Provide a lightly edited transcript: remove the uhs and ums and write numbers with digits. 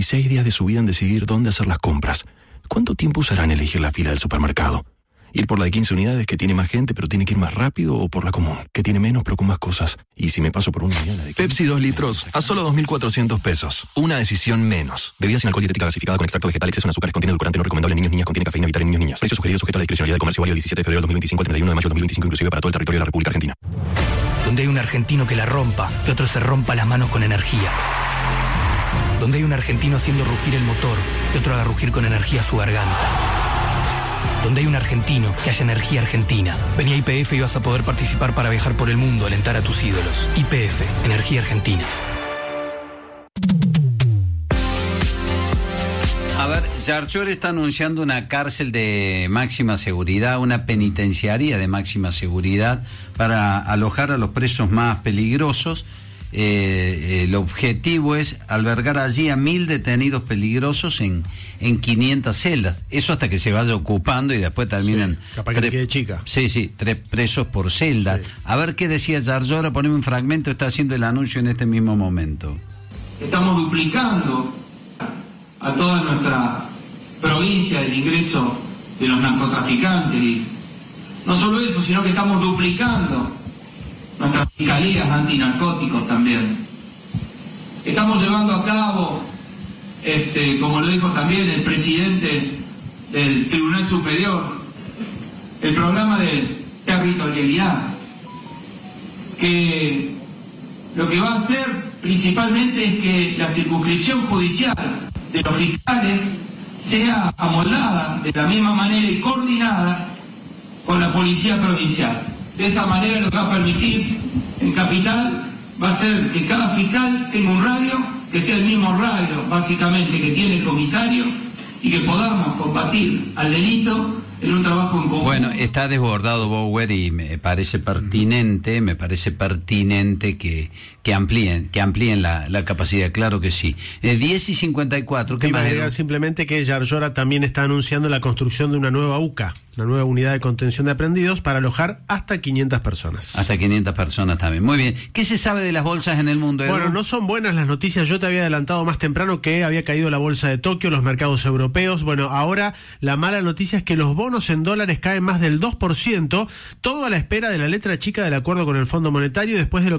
16 días de su vida en decidir dónde hacer las compras. ¿Cuánto tiempo usará en elegir la fila del supermercado? ¿Ir por la de 15 unidades que tiene más gente pero tiene que ir más rápido, o por la común, que tiene menos pero con más cosas? Y si me paso por una unidad de 15... Pepsi 2 litros a solo 2.400 pesos. Una decisión menos. Bebida sin alcohol, dietética gasificada con extracto vegetal, exceso en azúcares, contiene edulcorante no recomendable en niños, niñas, contiene cafeína, evitar en niños, niñas. Precio sugerido sujeto a la discrecionalidad de comercio, válido el 17 de febrero del 2025 al 31 de mayo del 2025, inclusive para todo el territorio de la República Argentina. Donde hay un argentino que la rompa, que otro se rompa las manos con energía. Donde hay un argentino haciendo rugir el motor, que otro haga rugir con energía su garganta. Donde hay un argentino, que haya energía argentina. Vení a YPF y vas a poder participar para viajar por el mundo, alentar a tus ídolos. YPF, energía argentina. A ver, Yarlor está anunciando una cárcel de máxima seguridad, una penitenciaría de máxima seguridad para alojar a los presos más peligrosos. El objetivo es albergar allí a 1.000 detenidos peligrosos en 500 celdas. Eso hasta que se vaya ocupando y después terminan... Sí, capaz que quede chica. Sí, 3 presos por celda. Sí. A ver qué decía Yarlor, poneme un fragmento, está haciendo el anuncio en este mismo momento. Estamos duplicando a toda nuestra provincia el ingreso de los narcotraficantes. Y no solo eso, sino que estamos duplicando nuestras fiscalías antinarcóticos también. Estamos llevando a cabo, como lo dijo también el presidente del Tribunal Superior, el programa de territorialidad, que lo que va a hacer principalmente es que la circunscripción judicial de los fiscales sea amoldada de la misma manera y coordinada con la policía provincial. De esa manera lo que va a permitir en Capital va a ser que cada fiscal tenga un radio, que sea el mismo radio básicamente que tiene el comisario, y que podamos combatir al delito en un trabajo en conjunto. Bueno, está desbordado Bower y me parece pertinente que amplíen la capacidad, claro que sí. 10:54, ¿qué más? Simplemente que Yarlor también está anunciando la construcción de una nueva UCA, una nueva unidad de contención de aprendidos para alojar hasta 500 personas. Hasta 500 personas también. Muy bien. ¿Qué se sabe de las bolsas en el mundo, Edu? Bueno, no son buenas las noticias. Yo te había adelantado más temprano que había caído la bolsa de Tokio, los mercados europeos. Bueno, ahora la mala noticia es que los bonos en dólares caen más del 2%, todo a la espera de la letra chica del acuerdo con el Fondo Monetario, después de lo